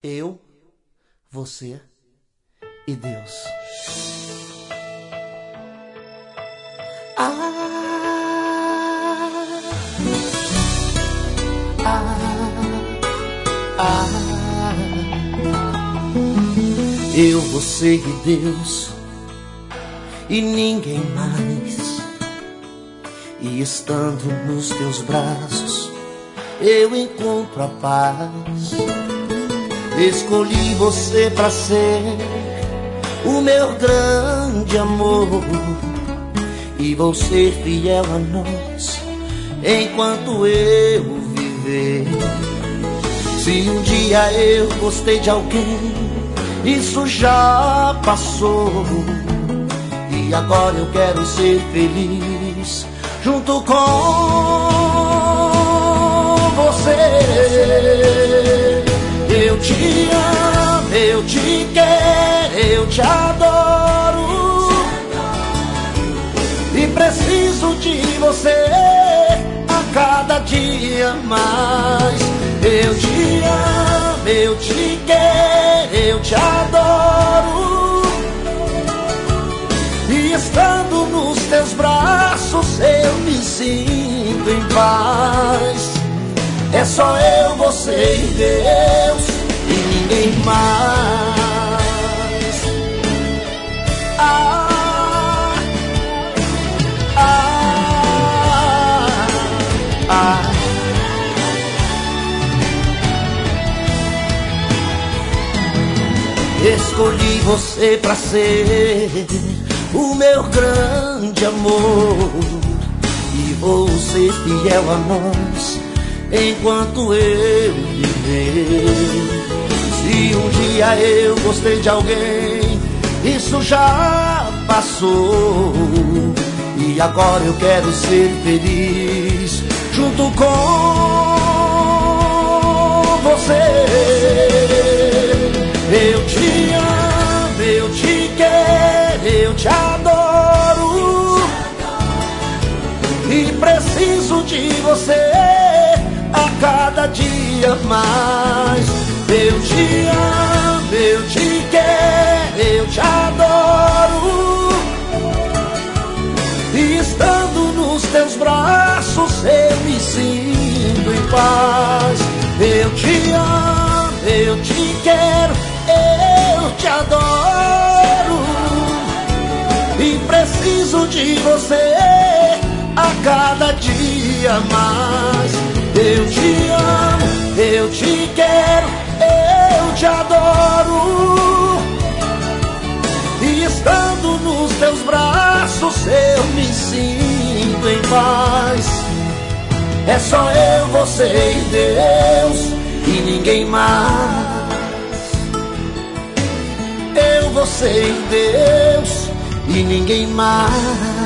Eu, você e Deus. Eu, você e Deus e ninguém mais. E estando nos teus braços eu encontro a paz. Escolhi você pra ser o meu grande amor e vou ser fiel a nós enquanto eu viver. Se um dia eu gostei de alguém, isso já passou, e agora eu quero ser feliz junto com você. Eu te amo, eu te quero, eu te adoro e preciso de você a cada dia mais. Eu te amo, eu te quero, eu te adoro e estando nos teus braços eu me sinto em paz. É só eu, você e Deus e ninguém mais. Escolhi você pra ser o meu grande amor e vou ser fiel a nós enquanto eu viver. Se um dia eu gostei de alguém, isso já passou, e agora eu quero ser feliz junto com você. Eu te amo, eu te quero, eu te adoro e preciso de você a cada dia mais. Eu te amo, eu te quero, eu te adoro e estando nos teus braços eu me sinto em paz. Eu te amo, eu te quero, eu te adoro e preciso de você a cada dia mais. Eu te amo, eu te quero, eu te adoro e estando nos teus braços eu me sinto em paz. É só eu, você e Deus e ninguém mais. Eu, você e Deus e ninguém mais.